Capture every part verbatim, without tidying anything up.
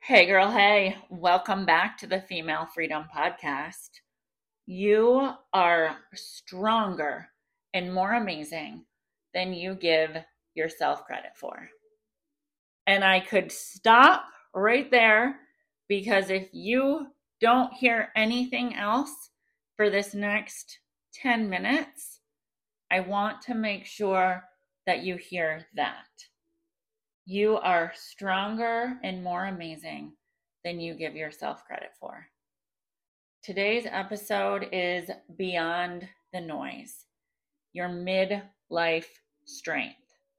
Hey, girl, hey, welcome back to the Female Freedom Podcast. You are stronger and more amazing than you give yourself credit for. And I could stop right there because if you don't hear anything else for this next ten minutes, I want to make sure that you hear that. You are stronger and more amazing than you give yourself credit for. Today's episode is Beyond the Noise, your midlife strength.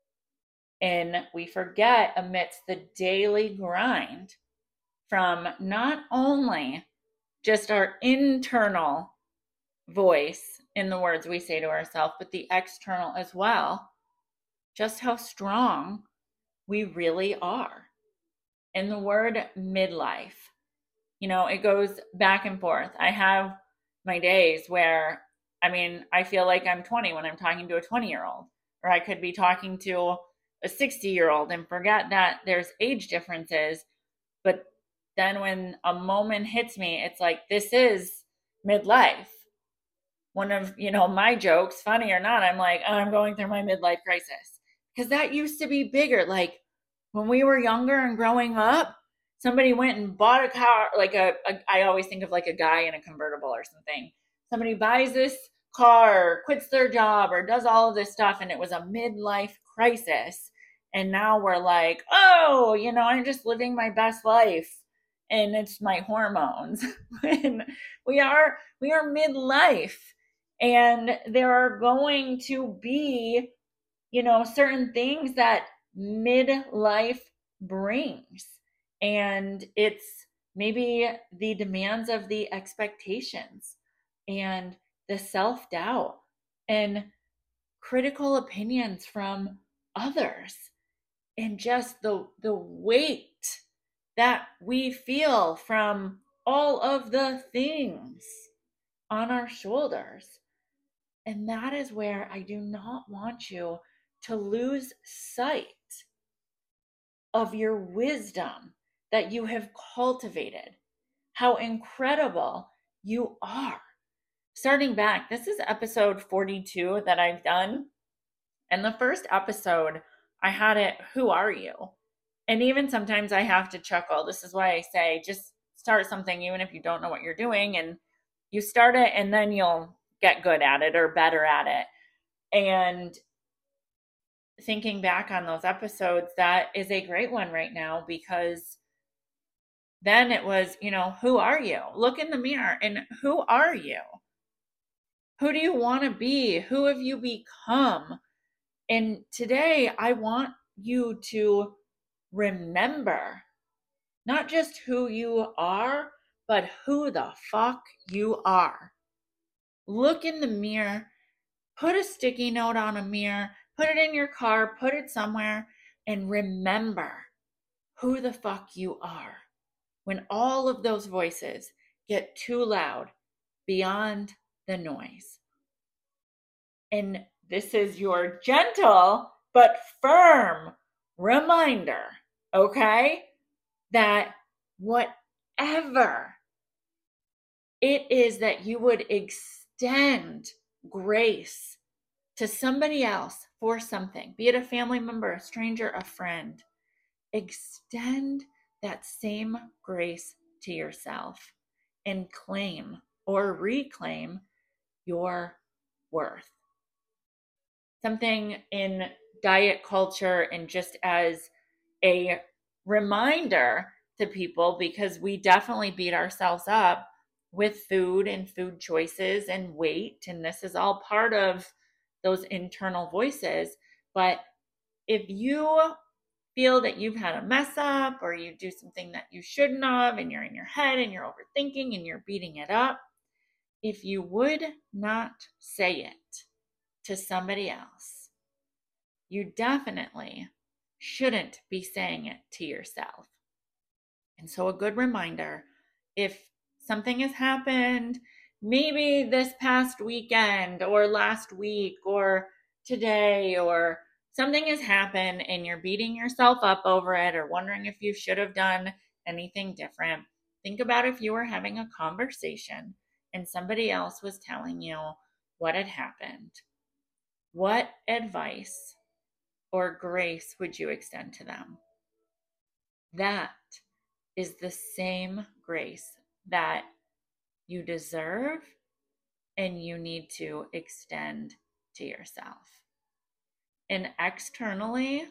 And we forget amidst the daily grind from not only just our internal voice in the words we say to ourselves, but the external as well, just how strong we really are. And the word midlife, you know, it goes back and forth. I have my days where, I mean, I feel like I'm twenty when I'm talking to a twenty year old, or I could be talking to a sixty year old and forget that there's age differences. But then when a moment hits me, it's like, this is midlife. One of, you know, my jokes, funny or not, I'm like, oh, I'm going through my midlife crisis. Because that used to be bigger. Like when we were younger and growing up, somebody went and bought a car, like a, a, I always think of like a guy in a convertible or something. Somebody buys this car, quits their job, or does all of this stuff, and it was a midlife crisis. And now we're like, oh, you know, I'm just living my best life, and it's my hormones. And we are, we are midlife, and there are going to be, you know, certain things that midlife brings. And it's maybe the demands of the expectations and the self-doubt and critical opinions from others and just the the weight that we feel from all of the things on our shoulders. And that is where I do not want you to lose sight of your wisdom that you have cultivated, how incredible you are. Starting back, this is episode forty-two that I've done. And the first episode, I had it, who are you? And even sometimes I have to chuckle. This is why I say just start something, even if you don't know what you're doing. And you start it and then you'll get good at it or better at it. And thinking back on those episodes, that is a great one right now, because then it was, you know, who are you? Look in the mirror and who are you? Who do you want to be? Who have you become? And today I want you to remember not just who you are, but who the fuck you are. Look in the mirror, put a sticky note on a mirror, put it in your car, put it somewhere, and remember who the fuck you are. When all of those voices get too loud, beyond the noise. And this is your gentle but firm reminder, okay, that whatever it is that you would extend grace to somebody else for something, be it a family member, a stranger, a friend, extend that same grace to yourself and claim or reclaim your worth. Something in diet culture, and just as a reminder to people, because we definitely beat ourselves up with food and food choices and weight, and this is all part of those internal voices. But if you feel that you've had a mess up, or you do something that you shouldn't have, and you're in your head and you're overthinking and you're beating it up, if you would not say it to somebody else, you definitely shouldn't be saying it to yourself. And so a good reminder, if something has happened, maybe this past weekend or last week or today, or something has happened and you're beating yourself up over it, or wondering if you should have done anything different. Think about if you were having a conversation and somebody else was telling you what had happened. What advice or grace would you extend to them? That is the same grace that you deserve and you need to extend to yourself. And externally,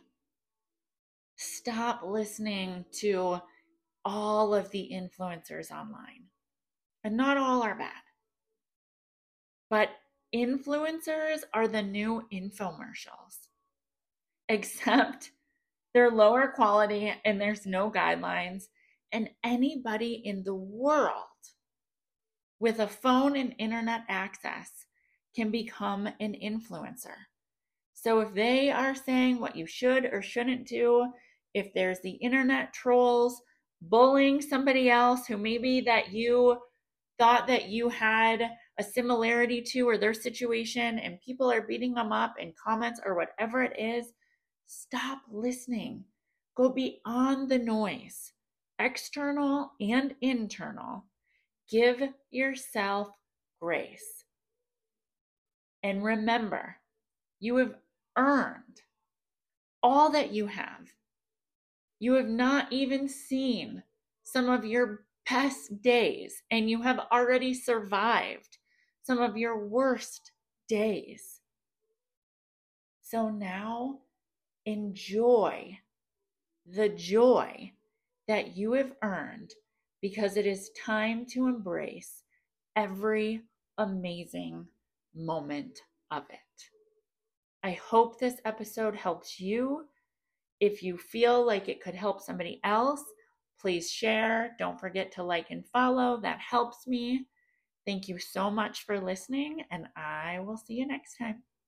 stop listening to all of the influencers online. And not all are bad. But influencers are the new infomercials. Except they're lower quality and there's no guidelines. And anybody in the world with a phone and internet access can become an influencer. So if they are saying what you should or shouldn't do, if there's the internet trolls bullying somebody else who maybe that you thought that you had a similarity to or their situation and people are beating them up in comments or whatever it is, stop listening. Go beyond the noise, external and internal. Give yourself grace. And remember, you have earned all that you have. You have not even seen some of your best days, and you have already survived some of your worst days. So now enjoy the joy that you have earned, because it is time to embrace every amazing moment of it. I hope this episode helps you. If you feel like it could help somebody else, please share. Don't forget to like and follow. That helps me. Thank you so much for listening, and I will see you next time.